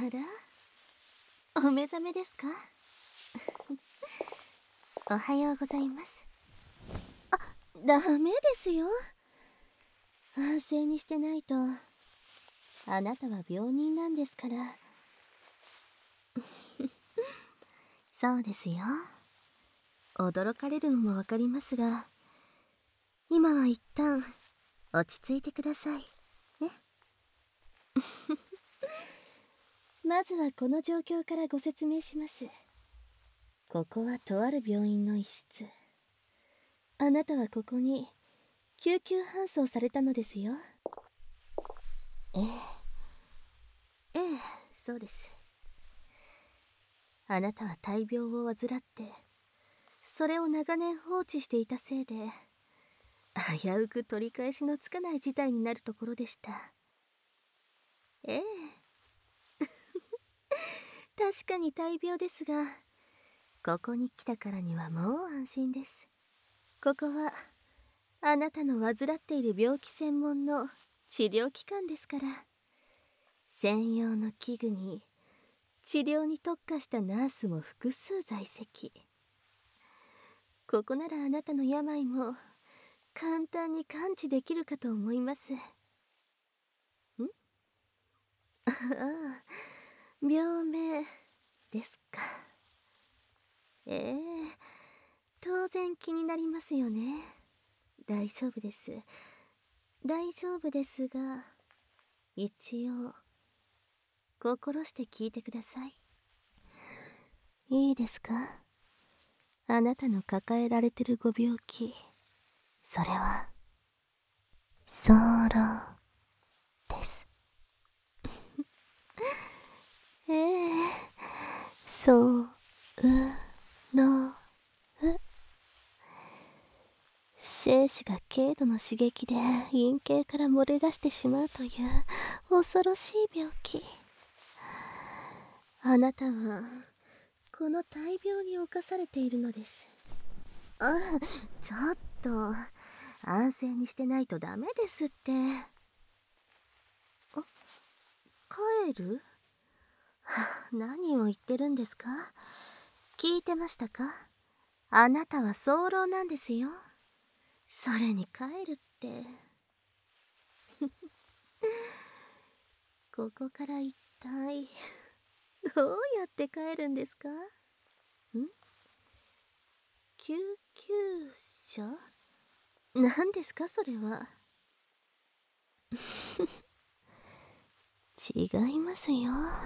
ら、お目覚めですか？おはようございます。ダメですよ。安静にしてないと。あなたは病人なんですから。そうですよ。驚かれるのもわかりますが、今は一旦落ち着いてくださいね。まずはこの状況からご説明します。ここはとある病院の一室。あなたはここに救急搬送されたのですよ。ええそうです。あなたは大病を患って、それを長年放置していたせいで、危うく取り返しのつかない事態になるところでした。ええ確かに大病ですが、ここに来たからにはもう安心です。ここはあなたの患っている病気専門の治療機関ですから。専用の器具に治療に特化したナースも複数在籍。ここならあなたの病も簡単に完治できるかと思います。ああ、病名ですか。ええ当然気になりますよね。大丈夫です。大丈夫ですが、一応心して聞いてください。いいですか？あなたの抱えられてるご病気、それは早漏です。ええそうろう。精子が軽度の刺激で陰茎から漏れ出してしまうという恐ろしい病気。あなたはこの大病に侵されているのです。あ、ちょっと安静にしてないとダメですって。帰る？何を言ってるんですか？聞いてましたか？あなたは早漏なんですよ。それに帰るって。ここから一体どうやって帰るんですか？救急車？何ですかそれは。違いますよ。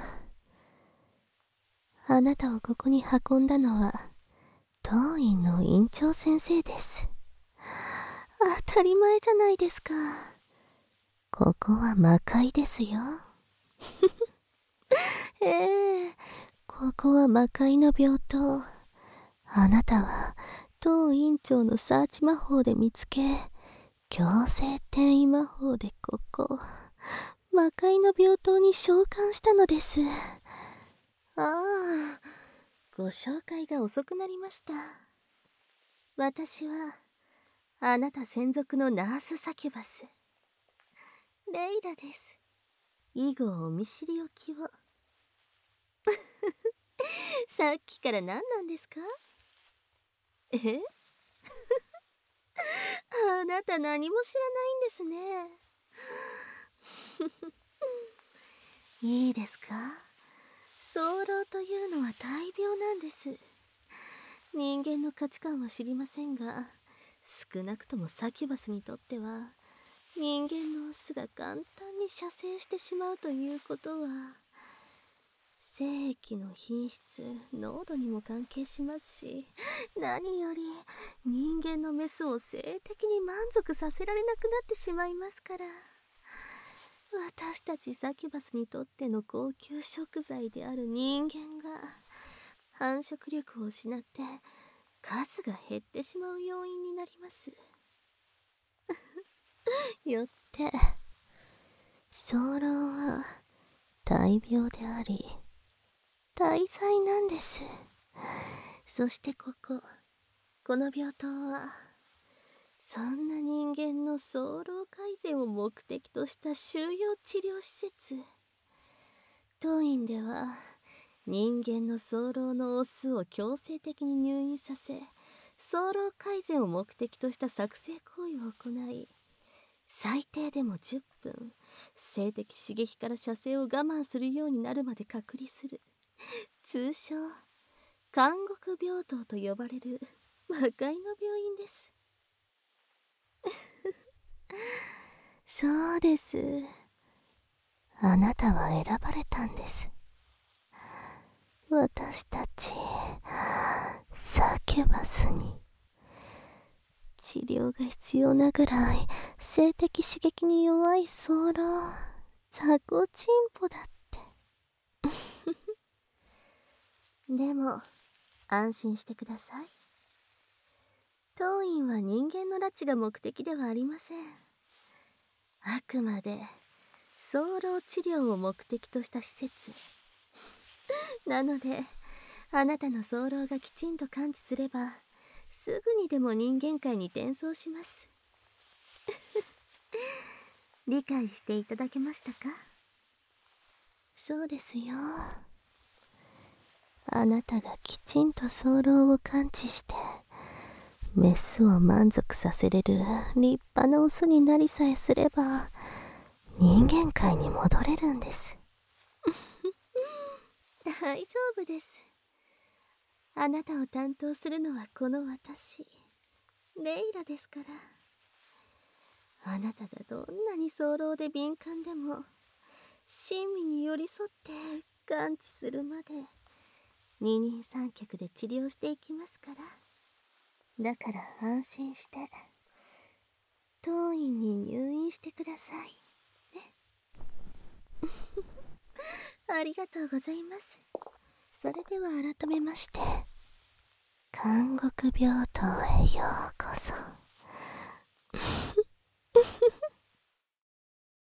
あなたをここに運んだのは当院の院長先生です。当たり前じゃないですか。ここは魔界ですよ。ええここは魔界の病棟。あなたは当院長のサーチ魔法で見つけ、強制転移魔法でここ魔界の病棟に召喚したのです。ああ、ご紹介が遅くなりました。私はあなた専属のナースサキュバス、レイラです。以後お見知りおきを。さっきから何なんですか？えあなた何も知らないんですね。いいですか？早漏というのは大病なんです。人間の価値観は知りませんが、少なくともサキュバスにとっては人間のオスが簡単に射精してしまうということは、精液の品質、濃度にも関係しますし、何より人間のメスを性的に満足させられなくなってしまいますから。私たちサキュバスにとっての高級食材である人間が繁殖力を失って数が減ってしまう要因になります。よって早漏は大病であり大罪なんです。そしてこの病棟はそんな人間の早漏改善を目的とした収容治療施設。 当院では人間の早漏のオスを強制的に入院させ、早漏改善を目的とした作成行為を行い、最低でも10分性的刺激から射精を我慢するようになるまで隔離する、通称監獄病棟と呼ばれる魔界の病院です。そうです。あなたは選ばれたんです。私たちサキュバスに治療が必要なぐらい性的刺激に弱い早漏、雑魚チンポだってでも安心してください。当院は人間の拉致が目的ではありません。あくまで早漏治療を目的とした施設なので、あなたの早漏がきちんと完治すればすぐにでも人間界に転送します理解していただけましたか？そうですよ。あなたがきちんと早漏を完治してメスを満足させれる立派なオスになりさえすれば人間界に戻れるんです大丈夫です。あなたを担当するのはこの私レイラですから。あなたがどんなに早漏で敏感でも親身に寄り添って完治するまで二人三脚で治療していきますから。だから安心して当院に入院してくださいねありがとうございます。それでは改めまして監獄病棟へようこそ。